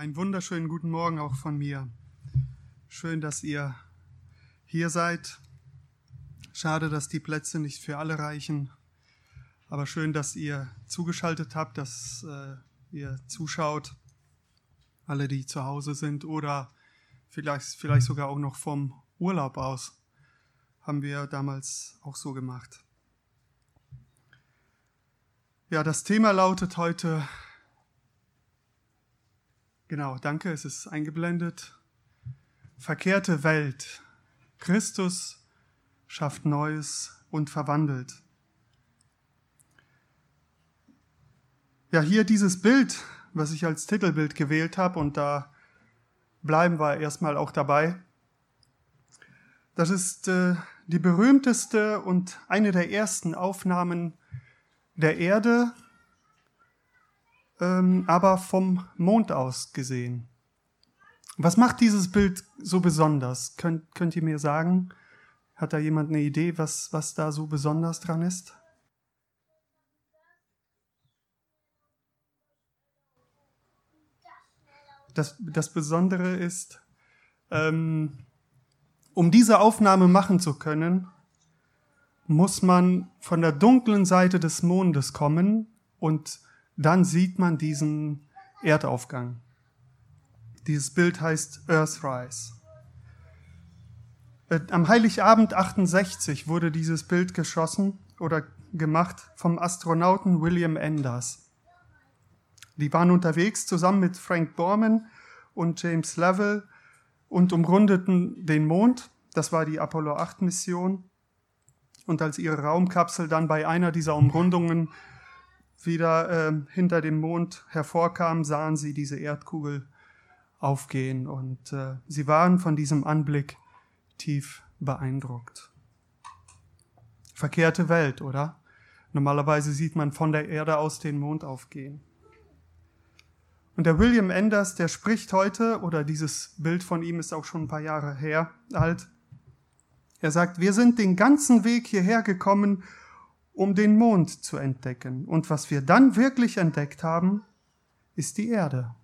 Einen wunderschönen guten Morgen auch von mir. Schön, dass ihr hier seid. Schade, dass die Plätze nicht für alle reichen, aber schön, dass ihr zugeschaltet habt, dass ihr zuschaut, alle, die zu Hause sind oder vielleicht sogar auch noch vom Urlaub aus. Haben wir damals auch so gemacht. Ja, das Thema lautet heute, genau, danke, es ist eingeblendet, verkehrte Welt. Christus schafft Neues und verwandelt. Ja, hier dieses Bild, was ich als Titelbild gewählt habe, und da bleiben wir erstmal auch dabei. Das ist die berühmteste und eine der ersten Aufnahmen der Erde, aber vom Mond aus gesehen. Was macht dieses Bild so besonders? Könnt ihr mir sagen? Hat da jemand eine Idee, was da so besonders dran ist? Das Besondere ist, um diese Aufnahme machen zu können, muss man von der dunklen Seite des Mondes kommen und dann sieht man diesen Erdaufgang. Dieses Bild heißt Earthrise. Am Heiligabend 68 wurde dieses Bild geschossen oder gemacht vom Astronauten William Enders. Die waren unterwegs zusammen mit Frank Borman und James Lovell und umrundeten den Mond. Das war die Apollo 8 Mission. Und als ihre Raumkapsel dann bei einer dieser Umrundungen wieder hinter dem Mond hervorkam, sahen sie diese Erdkugel aufgehen. Und sie waren von diesem Anblick tief beeindruckt. Verkehrte Welt, oder? Normalerweise sieht man von der Erde aus den Mond aufgehen. Und der William Enders, der spricht heute, oder dieses Bild von ihm ist auch schon ein paar Jahre alt. Er sagt, wir sind den ganzen Weg hierher gekommen, um den Mond zu entdecken. Und was wir dann wirklich entdeckt haben, ist die Erde.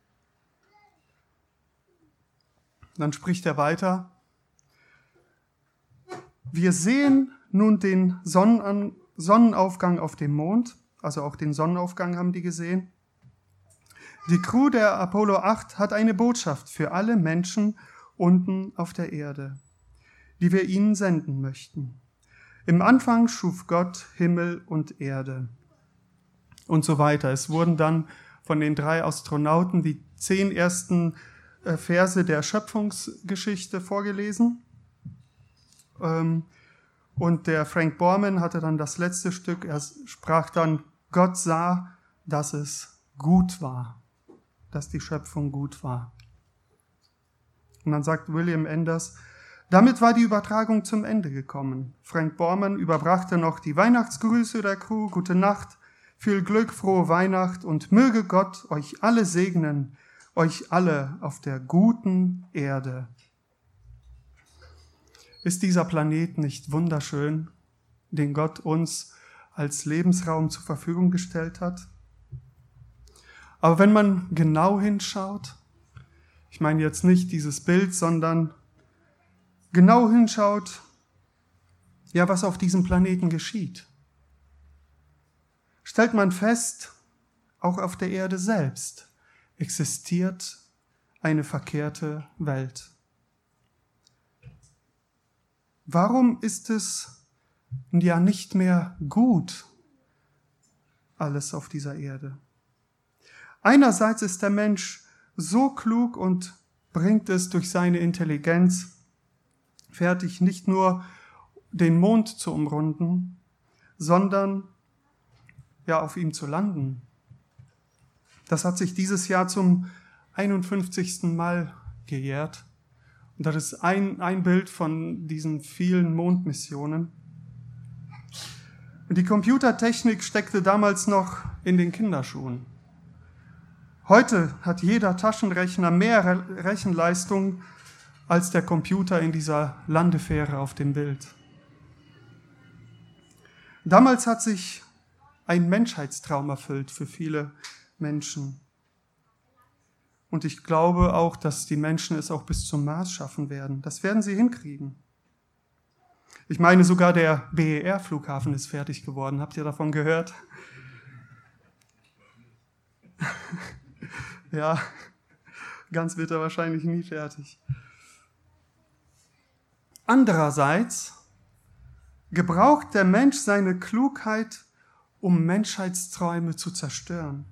Dann spricht er weiter. Wir sehen nun den Sonnenaufgang auf dem Mond, also auch den Sonnenaufgang haben die gesehen. Die Crew der Apollo 8 hat eine Botschaft für alle Menschen unten auf der Erde, die wir ihnen senden möchten. Im Anfang schuf Gott Himmel und Erde und so weiter. Es wurden dann von den 3 Astronauten die 10 ersten Verse der Schöpfungsgeschichte vorgelesen. Und der Frank Borman hatte dann das letzte Stück. Er sprach dann, Gott sah, dass es gut war, dass die Schöpfung gut war. Und dann sagt William Enders, damit war die Übertragung zum Ende gekommen. Frank Borman überbrachte noch die Weihnachtsgrüße der Crew. Gute Nacht, viel Glück, frohe Weihnacht und möge Gott euch alle segnen, euch alle auf der guten Erde. Ist dieser Planet nicht wunderschön, den Gott uns als Lebensraum zur Verfügung gestellt hat? Aber wenn man genau hinschaut, ich meine jetzt nicht dieses Bild, sondern genau hinschaut, ja, was auf diesem Planeten geschieht, stellt man fest, auch auf der Erde selbst existiert eine verkehrte Welt. Warum ist es ja nicht mehr gut, alles auf dieser Erde? Einerseits ist der Mensch so klug und bringt es durch seine Intelligenz fertig, nicht nur den Mond zu umrunden, sondern ja auf ihm zu landen. Das hat sich dieses Jahr zum 51. Mal gejährt. Und das ist ein Bild von diesen vielen Mondmissionen. Und die Computertechnik steckte damals noch in den Kinderschuhen. Heute hat jeder Taschenrechner mehr Rechenleistung als der Computer in dieser Landefähre auf dem Bild. Damals hat sich ein Menschheitstraum erfüllt für viele Menschen. Und ich glaube auch, dass die Menschen es auch bis zum Mars schaffen werden. Das werden sie hinkriegen. Ich meine, sogar der BER-Flughafen ist fertig geworden. Habt ihr davon gehört? Ja, ganz wird er wahrscheinlich nie fertig. Andererseits gebraucht der Mensch seine Klugheit, um Menschheitsträume zu zerstören.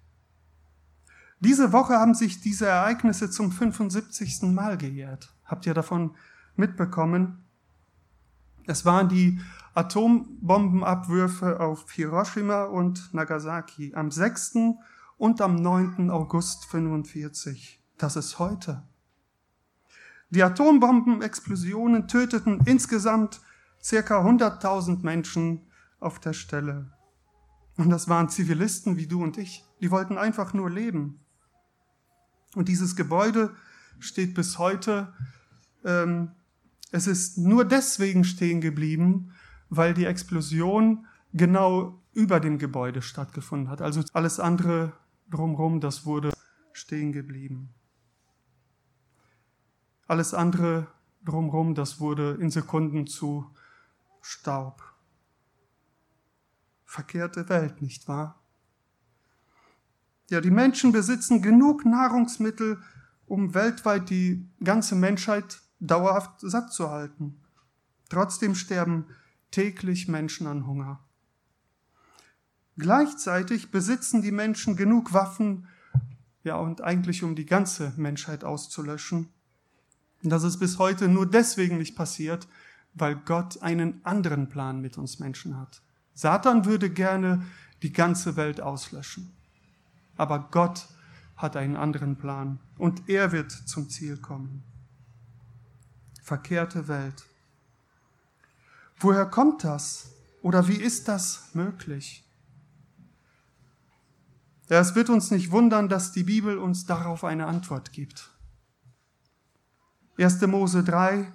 Diese Woche haben sich diese Ereignisse zum 75. Mal gejährt. Habt ihr davon mitbekommen? Es waren die Atombombenabwürfe auf Hiroshima und Nagasaki am 6. und am 9. August 1945. Das ist heute. Die Atombombenexplosionen töteten insgesamt ca. 100.000 Menschen auf der Stelle. Und das waren Zivilisten wie du und ich. Die wollten einfach nur leben. Und dieses Gebäude steht bis heute. Es ist nur deswegen stehen geblieben, weil die Explosion genau über dem Gebäude stattgefunden hat. Also alles andere drumherum, das wurde stehen geblieben. Alles andere drumherum, das wurde in Sekunden zu Staub. Verkehrte Welt, nicht wahr? Ja, die Menschen besitzen genug Nahrungsmittel, um weltweit die ganze Menschheit dauerhaft satt zu halten. Trotzdem sterben täglich Menschen an Hunger. Gleichzeitig besitzen die Menschen genug Waffen, ja, und eigentlich um die ganze Menschheit auszulöschen. Und das ist bis heute nur deswegen nicht passiert, weil Gott einen anderen Plan mit uns Menschen hat. Satan würde gerne die ganze Welt auslöschen. Aber Gott hat einen anderen Plan und er wird zum Ziel kommen. Verkehrte Welt. Woher kommt das? Oder wie ist das möglich? Ja, es wird uns nicht wundern, dass die Bibel uns darauf eine Antwort gibt. 1. Mose 3,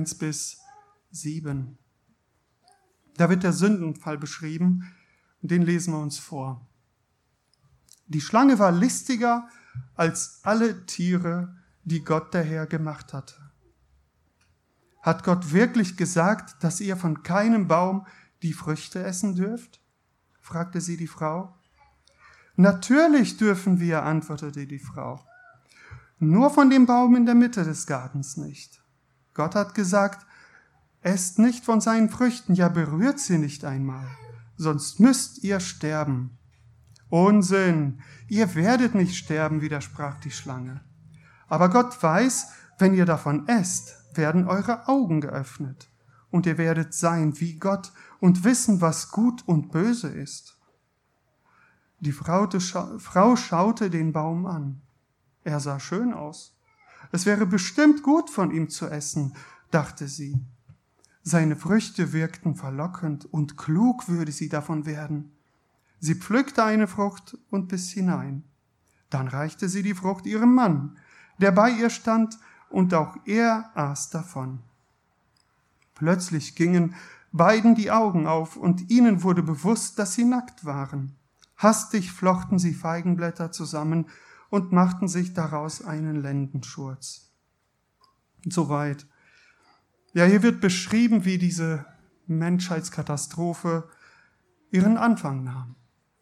1-7. Da wird der Sündenfall beschrieben und den lesen wir uns vor. Die Schlange war listiger als alle Tiere, die Gott der Herr gemacht hatte. Hat Gott wirklich gesagt, dass ihr von keinem Baum die Früchte essen dürft? Fragte sie die Frau. Natürlich dürfen wir, antwortete die Frau. Nur von dem Baum in der Mitte des Gartens nicht. Gott hat gesagt, esst nicht von seinen Früchten, ja berührt sie nicht einmal, sonst müsst ihr sterben. Unsinn, ihr werdet nicht sterben, widersprach die Schlange. Aber Gott weiß, wenn ihr davon esst, werden eure Augen geöffnet und ihr werdet sein wie Gott und wissen, was gut und böse ist. Die Frau schaute den Baum an. Er sah schön aus. Es wäre bestimmt gut von ihm zu essen, dachte sie. Seine Früchte wirkten verlockend und klug würde sie davon werden. Sie pflückte eine Frucht und biss hinein. Dann reichte sie die Frucht ihrem Mann, der bei ihr stand, und auch er aß davon. Plötzlich gingen beiden die Augen auf, und ihnen wurde bewusst, dass sie nackt waren. Hastig flochten sie Feigenblätter zusammen und machten sich daraus einen Lendenschurz. Soweit. Ja, hier wird beschrieben, wie diese Menschheitskatastrophe ihren Anfang nahm.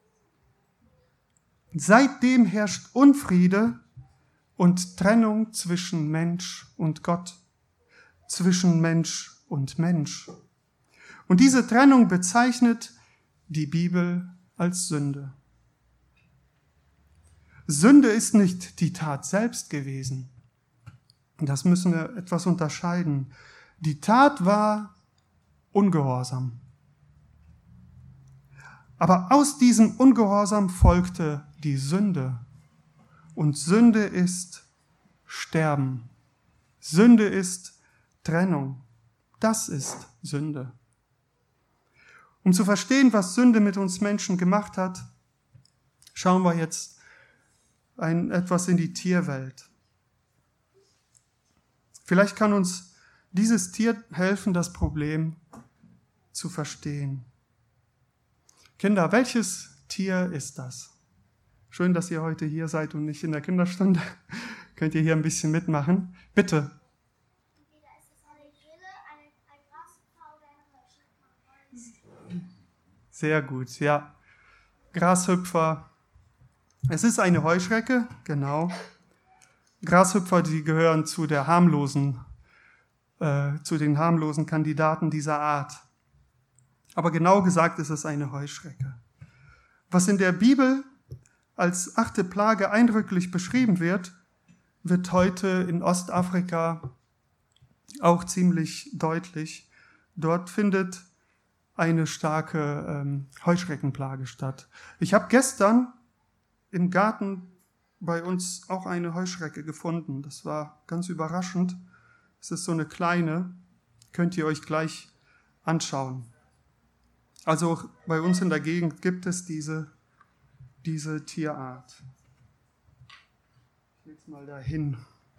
Seitdem herrscht Unfriede und Trennung zwischen Mensch und Gott, zwischen Mensch und Mensch. Und diese Trennung bezeichnet die Bibel als Sünde. Sünde ist nicht die Tat selbst gewesen. Das müssen wir etwas unterscheiden. Die Tat war Ungehorsam. Aber aus diesem Ungehorsam folgte die Sünde. Und Sünde ist Sterben. Sünde ist Trennung. Das ist Sünde. Um zu verstehen, was Sünde mit uns Menschen gemacht hat, schauen wir jetzt etwas in die Tierwelt. Vielleicht kann uns dieses Tier helfen, das Problem zu verstehen. Kinder, welches Tier ist das? Schön, dass ihr heute hier seid und nicht in der Kinderstunde. Könnt ihr hier ein bisschen mitmachen? Bitte. Sehr gut, ja. Grashüpfer. Es ist eine Heuschrecke, genau. Grashüpfer, die gehören zu den harmlosen Kandidaten dieser Art. Aber genau gesagt ist es eine Heuschrecke. Was in der Bibel als 8. Plage eindrücklich beschrieben wird, wird heute in Ostafrika auch ziemlich deutlich. Dort findet eine starke Heuschreckenplage statt. Ich habe gestern im Garten bei uns auch eine Heuschrecke gefunden. Das war ganz überraschend. Es ist so eine kleine, könnt ihr euch gleich anschauen. Also bei uns in der Gegend gibt es diese Tierart. Ich leg's mal dahin.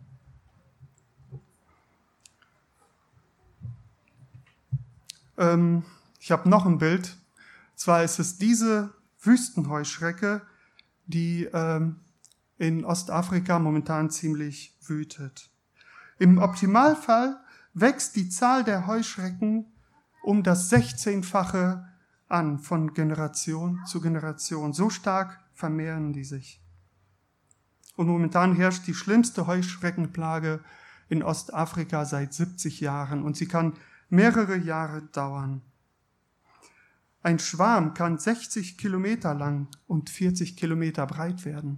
Ich habe noch ein Bild. Zwar ist es diese Wüstenheuschrecke, die in Ostafrika momentan ziemlich wütet. Im Optimalfall wächst die Zahl der Heuschrecken um das 16-fache an, von Generation zu Generation. So stark vermehren die sich. Und momentan herrscht die schlimmste Heuschreckenplage in Ostafrika seit 70 Jahren und sie kann mehrere Jahre dauern. Ein Schwarm kann 60 Kilometer lang und 40 Kilometer breit werden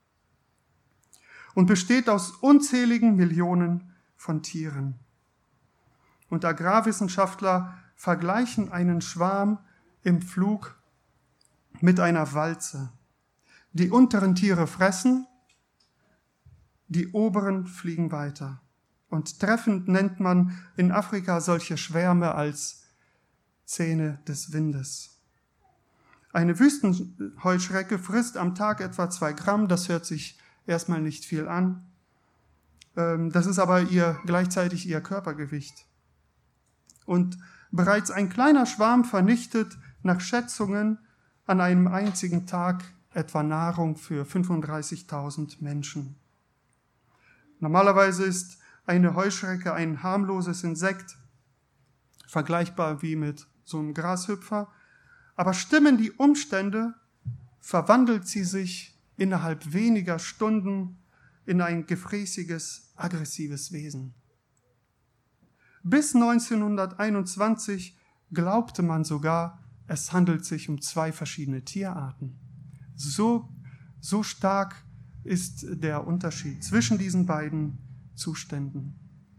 und besteht aus unzähligen Millionen von Tieren. Und Agrarwissenschaftler vergleichen einen Schwarm im Flug mit einer Walze. Die unteren Tiere fressen, die oberen fliegen weiter. Und treffend nennt man in Afrika solche Schwärme als Zähne des Windes. Eine Wüstenheuschrecke frisst am Tag etwa 2 Gramm, das hört sich erstmal nicht viel an. Das ist aber gleichzeitig ihr Körpergewicht. Und bereits ein kleiner Schwarm vernichtet nach Schätzungen an einem einzigen Tag etwa Nahrung für 35.000 Menschen. Normalerweise ist eine Heuschrecke ein harmloses Insekt, vergleichbar wie mit so einem Grashüpfer. Aber stimmen die Umstände, verwandelt sie sich innerhalb weniger Stunden in ein gefräßiges, aggressives Wesen. Bis 1921 glaubte man sogar, es handelt sich um 2 verschiedene Tierarten. So stark ist der Unterschied zwischen diesen beiden Zuständen.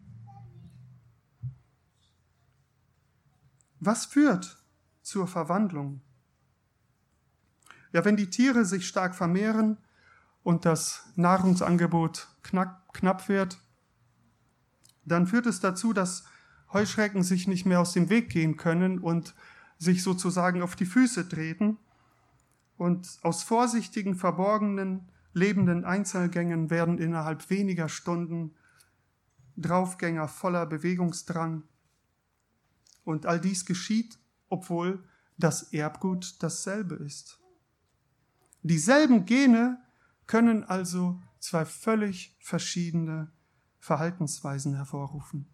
Was führt zur Verwandlung? Ja, wenn die Tiere sich stark vermehren und das Nahrungsangebot knapp wird, dann führt es dazu, dass Heuschrecken sich nicht mehr aus dem Weg gehen können und sich sozusagen auf die Füße treten. Und aus vorsichtigen, verborgenen, lebenden Einzelgängen werden innerhalb weniger Stunden Draufgänger voller Bewegungsdrang. Und all dies geschieht, obwohl das Erbgut dasselbe ist. Dieselben Gene können also 2 völlig verschiedene Verhaltensweisen hervorrufen.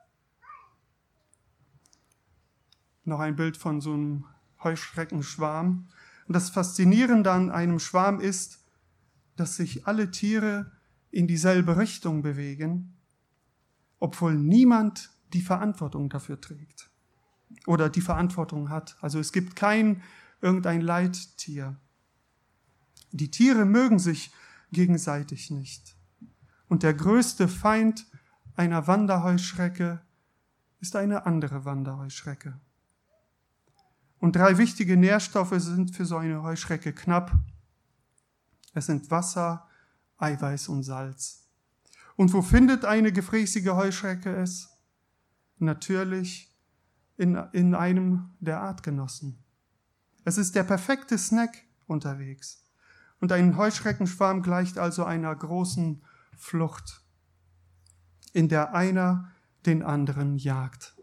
Noch ein Bild von so einem Heuschreckenschwarm. Und das Faszinierende an einem Schwarm ist, dass sich alle Tiere in dieselbe Richtung bewegen, obwohl niemand die Verantwortung dafür trägt oder die Verantwortung hat. Also es gibt irgendein Leittier. Die Tiere mögen sich gegenseitig nicht. Und der größte Feind einer Wanderheuschrecke ist eine andere Wanderheuschrecke. Und 3 wichtige Nährstoffe sind für so eine Heuschrecke knapp. Es sind Wasser, Eiweiß und Salz. Und wo findet eine gefräßige Heuschrecke es? Natürlich in einem der Artgenossen. Es ist der perfekte Snack unterwegs. Und ein Heuschreckenschwarm gleicht also einer großen Flucht, in der einer den anderen jagt.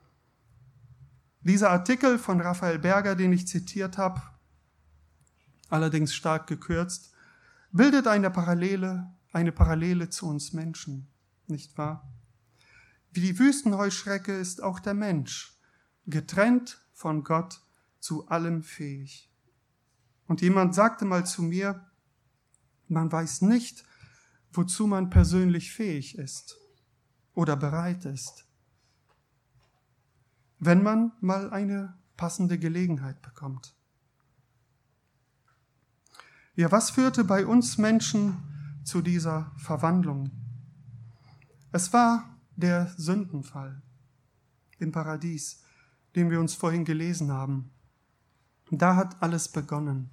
Dieser Artikel von Raphael Berger, den ich zitiert habe, allerdings stark gekürzt, bildet eine Parallele zu uns Menschen, nicht wahr? Wie die Wüstenheuschrecke ist auch der Mensch, getrennt von Gott, zu allem fähig. Und jemand sagte mal zu mir, man weiß nicht, wozu man persönlich fähig ist oder bereit ist, wenn man mal eine passende Gelegenheit bekommt. Ja, was führte bei uns Menschen zu dieser Verwandlung? Es war der Sündenfall im Paradies, den wir uns vorhin gelesen haben. Da hat alles begonnen.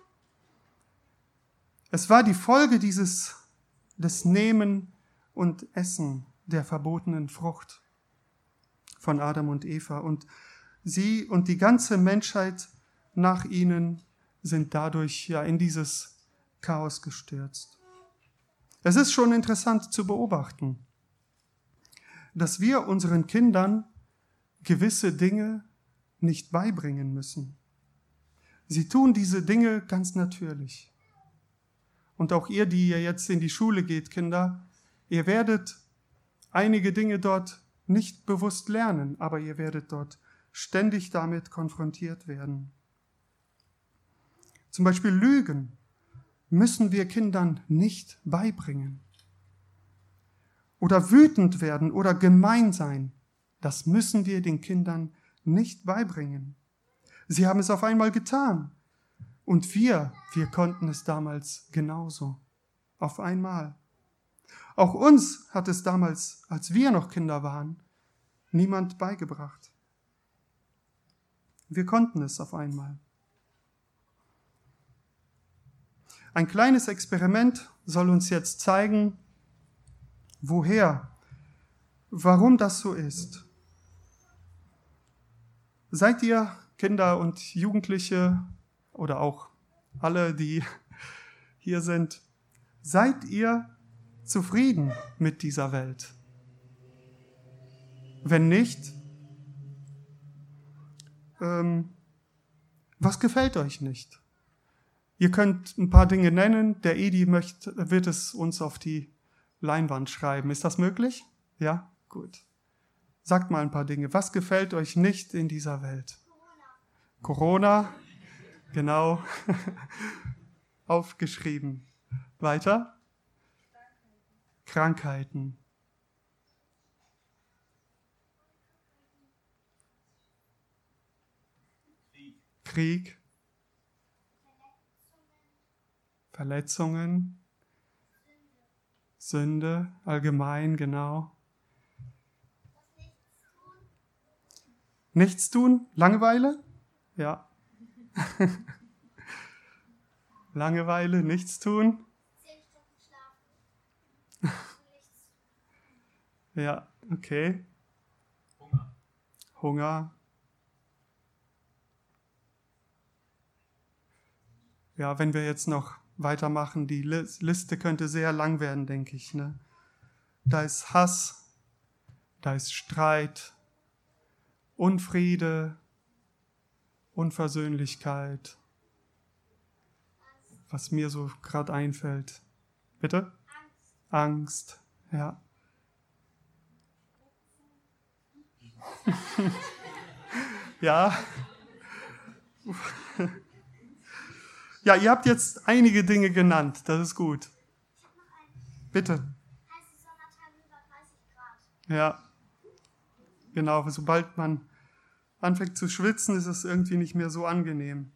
Es war die Folge des Nehmen und Essen der verbotenen Frucht von Adam und Eva. Und sie und die ganze Menschheit nach ihnen sind dadurch ja in dieses Chaos gestürzt. Es ist schon interessant zu beobachten, dass wir unseren Kindern gewisse Dinge nicht beibringen müssen. Sie tun diese Dinge ganz natürlich. Und auch ihr, die ihr jetzt in die Schule geht, Kinder, ihr werdet einige Dinge dort nicht bewusst lernen, aber ihr werdet dort ständig damit konfrontiert werden. Zum Beispiel Lügen müssen wir Kindern nicht beibringen. Oder wütend werden oder gemein sein, das müssen wir den Kindern nicht beibringen. Sie haben es auf einmal getan. Und wir konnten es damals genauso. Auf einmal. Auch uns hat es damals, als wir noch Kinder waren, niemand beigebracht. Wir konnten es auf einmal. Ein kleines Experiment soll uns jetzt zeigen, warum das so ist. Seid ihr Kinder und Jugendliche oder auch alle, die hier sind, seid ihr zufrieden mit dieser Welt? Wenn nicht, was gefällt euch nicht? Ihr könnt ein paar Dinge nennen. Der Edi wird es uns auf die Leinwand schreiben. Ist das möglich? Ja? Gut. Sagt mal ein paar Dinge. Was gefällt euch nicht in dieser Welt? Corona. Genau. Aufgeschrieben. Weiter? Krankheiten. Krieg. Verletzungen. Sünde, allgemein, genau. Nichts tun? Langeweile? Ja. Langeweile, nichts tun? 10 Stunden schlafen. Ja, okay. Hunger. Ja, wenn wir jetzt noch weitermachen, die Liste könnte sehr lang werden, denke ich. Ne? Da ist Hass, da ist Streit, Unfriede, Unversöhnlichkeit, was mir so gerade einfällt. Bitte? Angst, ja. Ja. Ja, ihr habt jetzt einige Dinge genannt, das ist gut. Bitte. Heiße Sommertage über 30 Grad. Ja, genau, sobald man anfängt zu schwitzen, ist es irgendwie nicht mehr so angenehm.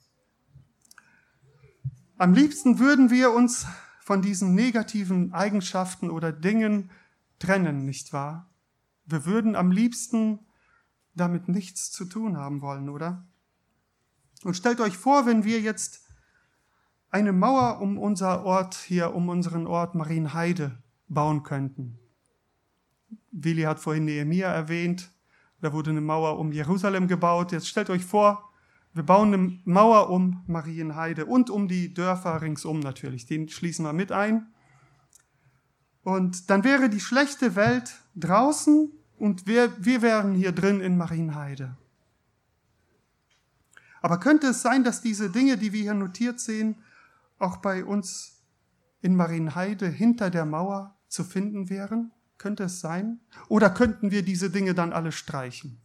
Am liebsten würden wir uns von diesen negativen Eigenschaften oder Dingen trennen, nicht wahr? Wir würden am liebsten damit nichts zu tun haben wollen, oder? Und stellt euch vor, wenn wir jetzt eine Mauer um unseren Ort Marienheide bauen könnten. Willi hat vorhin Nehemia erwähnt, da wurde eine Mauer um Jerusalem gebaut. Jetzt stellt euch vor, wir bauen eine Mauer um Marienheide und um die Dörfer ringsum natürlich. Den schließen wir mit ein. Und dann wäre die schlechte Welt draußen und wir wären hier drin in Marienheide. Aber könnte es sein, dass diese Dinge, die wir hier notiert sehen, auch bei uns in Marienheide hinter der Mauer zu finden wären? Könnte es sein? Oder könnten wir diese Dinge dann alle streichen?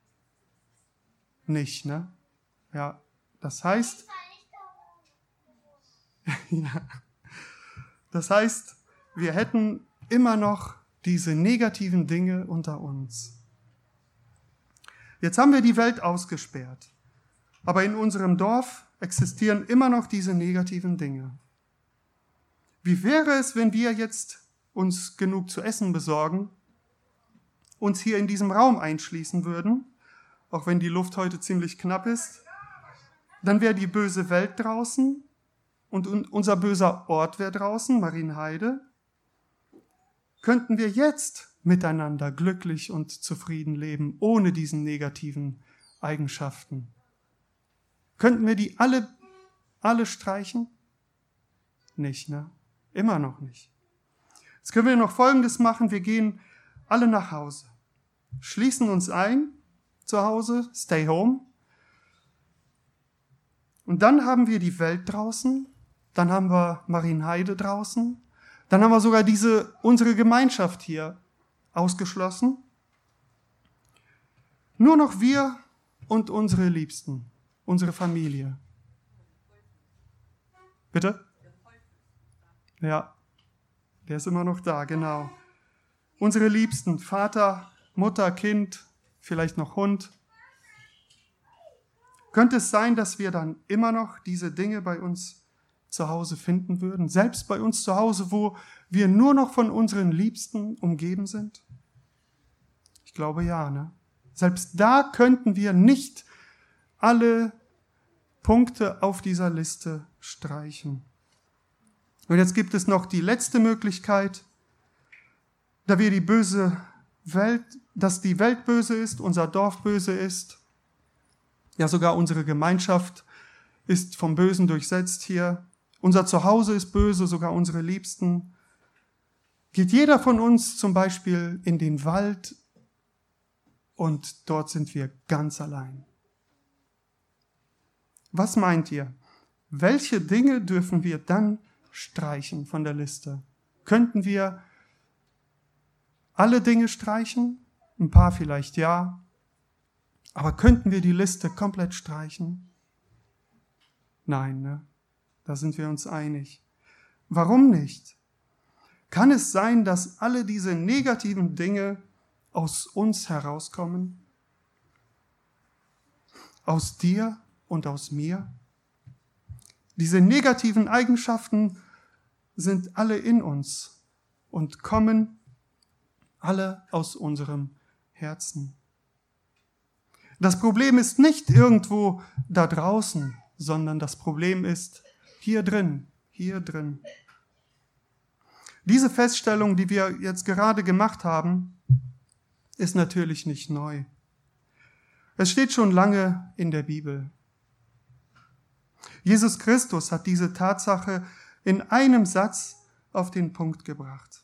Nicht, ne? Ja, das heißt, ja, das heißt, wir hätten immer noch diese negativen Dinge unter uns. Jetzt haben wir die Welt ausgesperrt, aber in unserem Dorf existieren immer noch diese negativen Dinge. Wie wäre es, wenn wir jetzt uns genug zu essen besorgen, uns hier in diesem Raum einschließen würden, auch wenn die Luft heute ziemlich knapp ist, dann wäre die böse Welt draußen und unser böser Ort wäre draußen, Marienheide. Könnten wir jetzt miteinander glücklich und zufrieden leben, ohne diesen negativen Eigenschaften? Könnten wir die alle streichen? Nicht, ne? Immer noch nicht. Jetzt können wir noch Folgendes machen. Wir gehen alle nach Hause, schließen uns ein zu Hause, stay home. Und dann haben wir die Welt draußen, dann haben wir Marienheide draußen, dann haben wir sogar unsere Gemeinschaft hier ausgeschlossen. Nur noch wir und unsere Liebsten, unsere Familie. Bitte? Ja, der ist immer noch da, genau. Unsere Liebsten, Vater, Mutter, Kind, vielleicht noch Hund. Könnte es sein, dass wir dann immer noch diese Dinge bei uns zu Hause finden würden? Selbst bei uns zu Hause, wo wir nur noch von unseren Liebsten umgeben sind? Ich glaube ja, ne? Selbst da könnten wir nicht alle Punkte auf dieser Liste streichen. Und jetzt gibt es noch die letzte Möglichkeit, dass die Welt böse ist, unser Dorf böse ist, ja sogar unsere Gemeinschaft ist vom Bösen durchsetzt hier, unser Zuhause ist böse, sogar unsere Liebsten. Geht jeder von uns zum Beispiel in den Wald und dort sind wir ganz allein. Was meint ihr? Welche Dinge dürfen wir dann streichen von der Liste? Könnten wir alle Dinge streichen? Ein paar vielleicht ja. Aber könnten wir die Liste komplett streichen? Nein, ne? Da sind wir uns einig. Warum nicht? Kann es sein, dass alle diese negativen Dinge aus uns herauskommen? Aus dir und aus mir? Diese negativen Eigenschaften sind alle in uns und kommen alle aus unserem Herzen. Das Problem ist nicht irgendwo da draußen, sondern das Problem ist hier drin, hier drin. Diese Feststellung, die wir jetzt gerade gemacht haben, ist natürlich nicht neu. Es steht schon lange in der Bibel. Jesus Christus hat diese Tatsache in einem Satz auf den Punkt gebracht.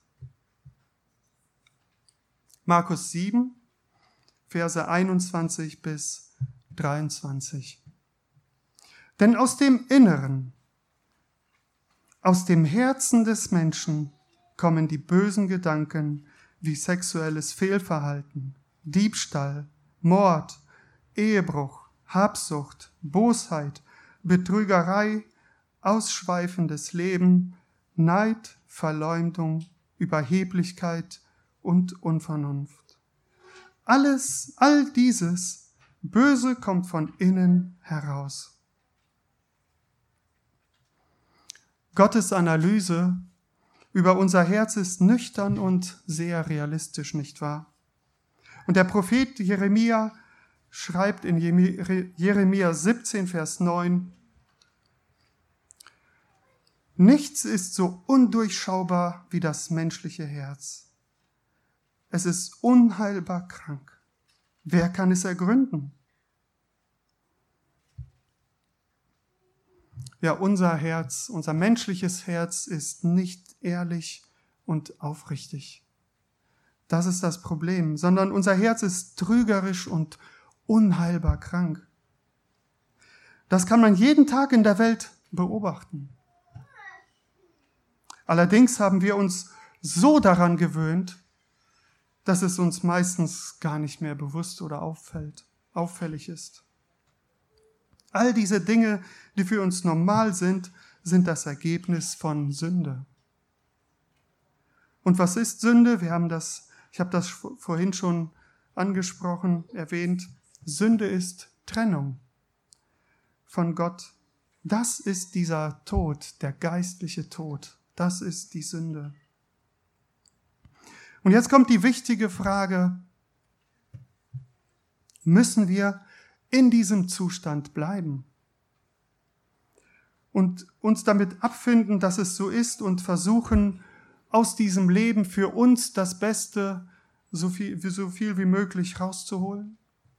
Markus 7, Verse 21 bis 23. Denn aus dem Inneren, aus dem Herzen des Menschen kommen die bösen Gedanken wie sexuelles Fehlverhalten, Diebstahl, Mord, Ehebruch, Habsucht, Bosheit, Betrügerei, ausschweifendes Leben, Neid, Verleumdung, Überheblichkeit und Unvernunft. All dieses Böse kommt von innen heraus. Gottes Analyse über unser Herz ist nüchtern und sehr realistisch, nicht wahr? Und der Prophet Jeremia schreibt in Jeremia 17, Vers 9, nichts ist so undurchschaubar wie das menschliche Herz. Es ist unheilbar krank. Wer kann es ergründen? Ja, unser Herz, unser menschliches Herz ist nicht ehrlich und aufrichtig. Das ist das Problem, sondern unser Herz ist trügerisch und unheilbar krank. Das kann man jeden Tag in der Welt beobachten. Allerdings haben wir uns so daran gewöhnt, dass es uns meistens gar nicht mehr bewusst oder auffällig ist. All diese Dinge, die für uns normal sind, sind das Ergebnis von Sünde. Und was ist Sünde? Ich habe das vorhin schon angesprochen, erwähnt. Sünde ist Trennung von Gott. Das ist dieser Tod, der geistliche Tod. Das ist die Sünde. Und jetzt kommt die wichtige Frage: Müssen wir in diesem Zustand bleiben und uns damit abfinden, dass es so ist, und versuchen, aus diesem Leben für uns das Beste so viel wie möglich rauszuholen?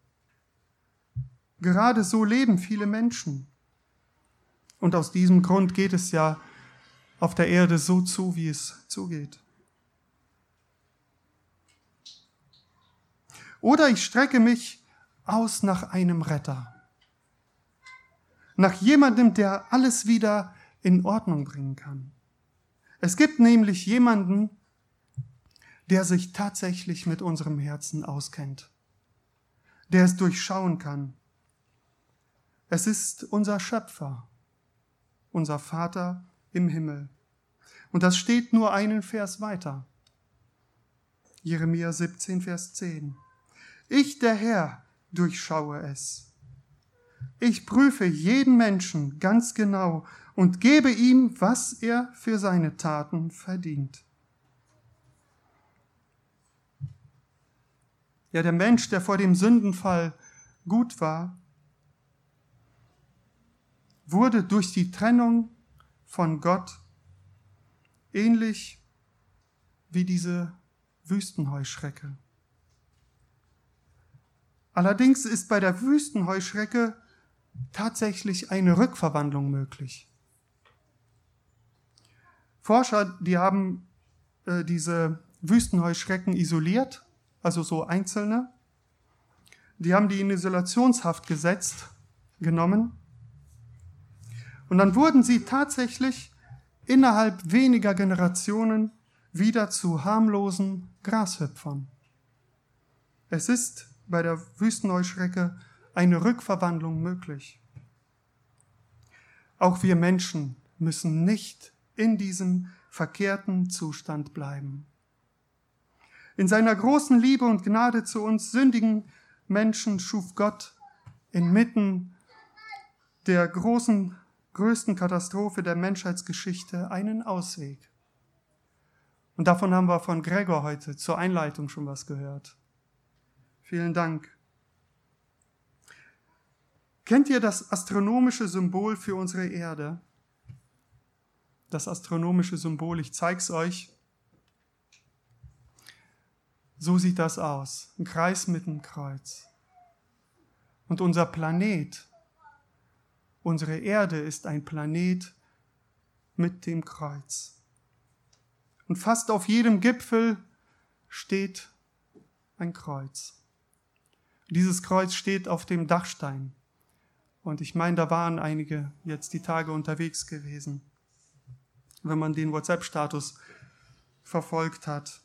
Gerade so leben viele Menschen. Und aus diesem Grund geht es ja auf der Erde so zu, wie es zugeht. Oder ich strecke mich aus nach einem Retter. Nach jemandem, der alles wieder in Ordnung bringen kann. Es gibt nämlich jemanden, der sich tatsächlich mit unserem Herzen auskennt, der es durchschauen kann. Es ist unser Schöpfer, unser Vater im Himmel. Und das steht nur einen Vers weiter. Jeremia 17, Vers 10. Ich, der Herr, durchschaue es. Ich prüfe jeden Menschen ganz genau und gebe ihm, was er für seine Taten verdient. Ja, der Mensch, der vor dem Sündenfall gut war, wurde durch die Trennung von Gott ähnlich wie diese Wüstenheuschrecke. Allerdings ist bei der Wüstenheuschrecke tatsächlich eine Rückverwandlung möglich. Forscher, die haben diese Wüstenheuschrecken isoliert, also so einzelne. Die haben die in Isolationshaft genommen. Und dann wurden sie tatsächlich innerhalb weniger Generationen wieder zu harmlosen Grashüpfern. Es ist bei der Wüstenheuschrecke eine Rückverwandlung möglich. Auch wir Menschen müssen nicht in diesem verkehrten Zustand bleiben. In seiner großen Liebe und Gnade zu uns sündigen Menschen schuf Gott inmitten der größten Katastrophe der Menschheitsgeschichte einen Ausweg. Und davon haben wir von Gregor heute zur Einleitung schon was gehört. Vielen Dank. Kennt ihr das astronomische Symbol für unsere Erde? Das astronomische Symbol, ich zeige es euch. So sieht das aus, ein Kreis mit einem Kreuz. Und unser Planet, unsere Erde ist ein Planet mit dem Kreuz. Und fast auf jedem Gipfel steht ein Kreuz. Dieses Kreuz steht auf dem Dachstein. Und ich meine, da waren einige jetzt die Tage unterwegs gewesen, wenn man den WhatsApp-Status verfolgt hat.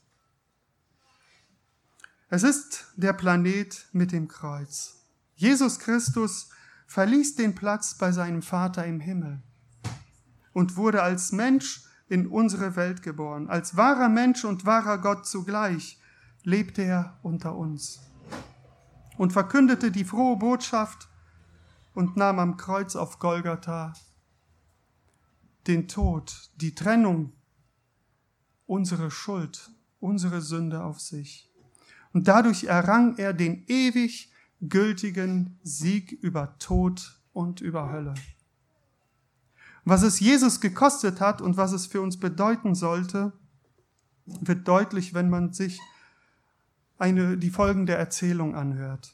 Es ist der Planet mit dem Kreuz. Jesus Christus verließ den Platz bei seinem Vater im Himmel und wurde als Mensch in unsere Welt geboren. Als wahrer Mensch und wahrer Gott zugleich lebte er unter uns und verkündete die frohe Botschaft und nahm am Kreuz auf Golgatha den Tod, die Trennung, unsere Schuld, unsere Sünde auf sich. Und dadurch errang er den ewig gültigen Sieg über Tod und über Hölle. Was es Jesus gekostet hat und was es für uns bedeuten sollte, wird deutlich, wenn man sich die folgende Erzählung anhört.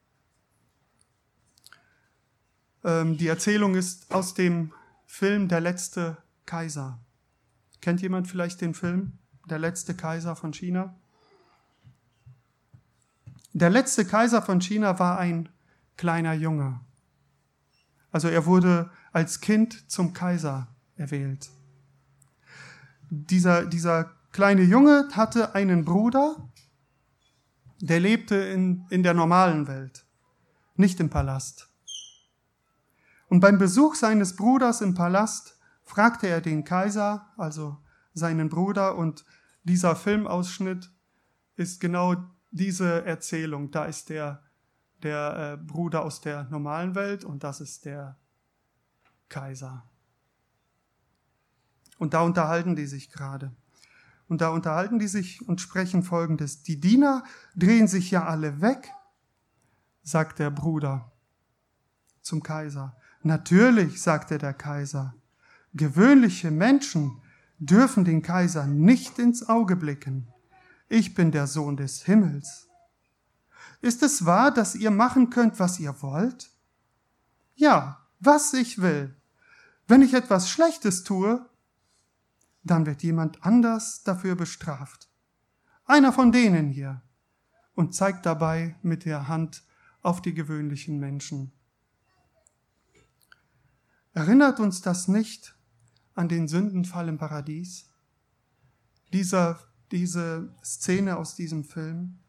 Die Erzählung ist aus dem Film Der letzte Kaiser. Kennt jemand vielleicht den Film Der letzte Kaiser von China? Der letzte Kaiser von China war ein kleiner Junge. Also er wurde als Kind zum Kaiser erwählt. Dieser kleine Junge hatte einen Bruder, der lebte in der normalen Welt, nicht im Palast. Und beim Besuch seines Bruders im Palast fragte er den Kaiser, also seinen Bruder, und dieser Filmausschnitt ist genau diese Erzählung. Da ist der Bruder aus der normalen Welt und das ist der Kaiser. Und da unterhalten die sich gerade. Und da unterhalten die sich und sprechen Folgendes. Die Diener drehen sich ja alle weg, sagt der Bruder zum Kaiser. Natürlich, sagte der Kaiser. Gewöhnliche Menschen dürfen den Kaiser nicht ins Auge blicken. Ich bin der Sohn des Himmels. Ist es wahr, dass ihr machen könnt, was ihr wollt? Ja, was ich will. Wenn ich etwas Schlechtes tue, dann wird jemand anders dafür bestraft. Einer von denen hier. Und zeigt dabei mit der Hand auf die gewöhnlichen Menschen. Erinnert uns das nicht an den Sündenfall im Paradies? Diese Szene aus diesem Film?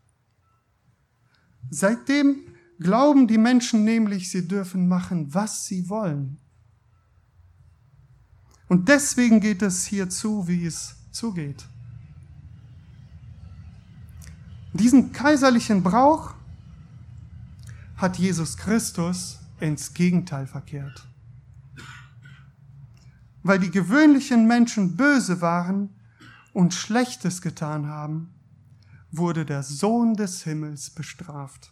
Seitdem glauben die Menschen nämlich, sie dürfen machen, was sie wollen. Und deswegen geht es hier zu, wie es zugeht. Diesen kaiserlichen Brauch hat Jesus Christus ins Gegenteil verkehrt. Weil die gewöhnlichen Menschen böse waren und Schlechtes getan haben, wurde der Sohn des Himmels bestraft.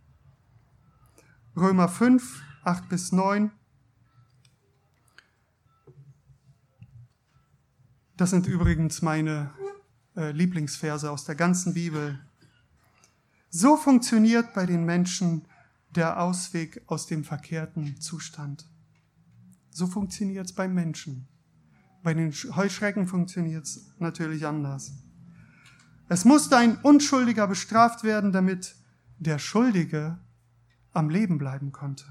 Römer 5, 8-9. Das sind übrigens meine Lieblingsverse aus der ganzen Bibel. So funktioniert bei den Menschen der Ausweg aus dem verkehrten Zustand. So funktioniert es beim Menschen. Bei den Heuschrecken funktioniert es natürlich anders. Es musste ein Unschuldiger bestraft werden, damit der Schuldige am Leben bleiben konnte.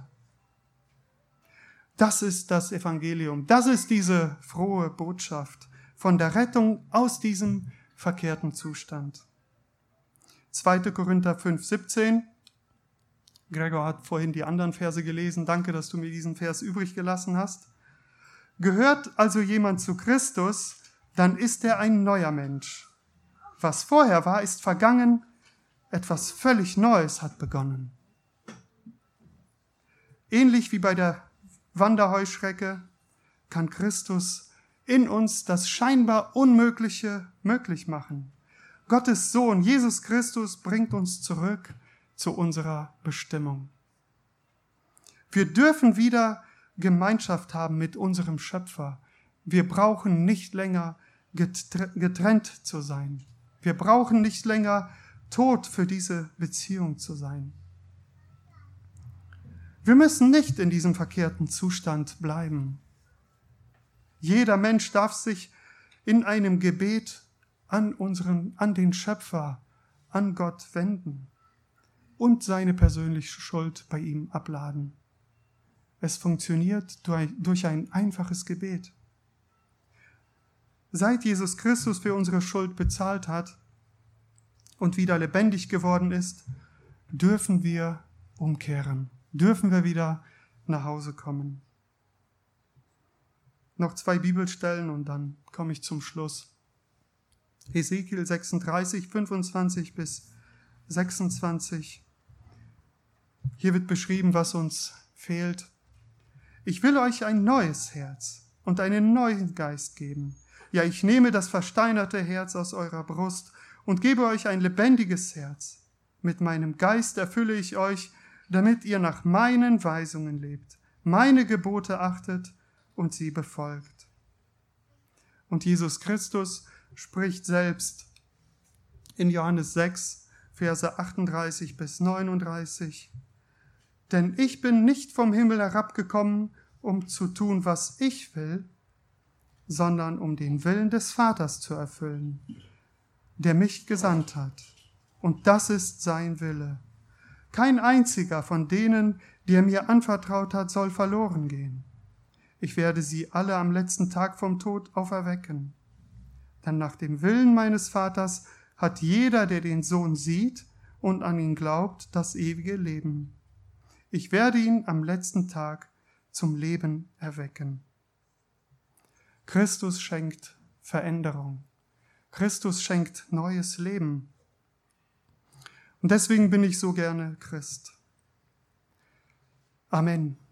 Das ist das Evangelium. Das ist diese frohe Botschaft von der Rettung aus diesem verkehrten Zustand. 2. Korinther 5, 17. Gregor hat vorhin die anderen Verse gelesen. Danke, dass du mir diesen Vers übrig gelassen hast. Gehört also jemand zu Christus, dann ist er ein neuer Mensch. Was vorher war, ist vergangen. Etwas völlig Neues hat begonnen. Ähnlich wie bei der Wanderheuschrecke kann Christus in uns das scheinbar Unmögliche möglich machen. Gottes Sohn, Jesus Christus, bringt uns zurück zu unserer Bestimmung. Wir dürfen wieder Gemeinschaft haben mit unserem Schöpfer. Wir brauchen nicht länger getrennt zu sein. Wir brauchen nicht länger tot für diese Beziehung zu sein. Wir müssen nicht in diesem verkehrten Zustand bleiben. Jeder Mensch darf sich in einem Gebet an den Schöpfer, an Gott wenden und seine persönliche Schuld bei ihm abladen. Es funktioniert durch ein einfaches Gebet. Seit Jesus Christus für unsere Schuld bezahlt hat und wieder lebendig geworden ist, dürfen wir umkehren, dürfen wir wieder nach Hause kommen. Noch 2 Bibelstellen und dann komme ich zum Schluss. Hesekiel 36, 25-26. Hier wird beschrieben, was uns fehlt. Ich will euch ein neues Herz und einen neuen Geist geben. Ja, ich nehme das versteinerte Herz aus eurer Brust und gebe euch ein lebendiges Herz. Mit meinem Geist erfülle ich euch, damit ihr nach meinen Weisungen lebt, meine Gebote achtet und sie befolgt. Und Jesus Christus spricht selbst in Johannes 6, Verse 38-39. Denn ich bin nicht vom Himmel herabgekommen, um zu tun, was ich will, sondern um den Willen des Vaters zu erfüllen, der mich gesandt hat. Und das ist sein Wille. Kein einziger von denen, die er mir anvertraut hat, soll verloren gehen. Ich werde sie alle am letzten Tag vom Tod auferwecken. Denn nach dem Willen meines Vaters hat jeder, der den Sohn sieht und an ihn glaubt, das ewige Leben. Ich werde ihn am letzten Tag zum Leben erwecken. Christus schenkt Veränderung. Christus schenkt neues Leben. Und deswegen bin ich so gerne Christ. Amen.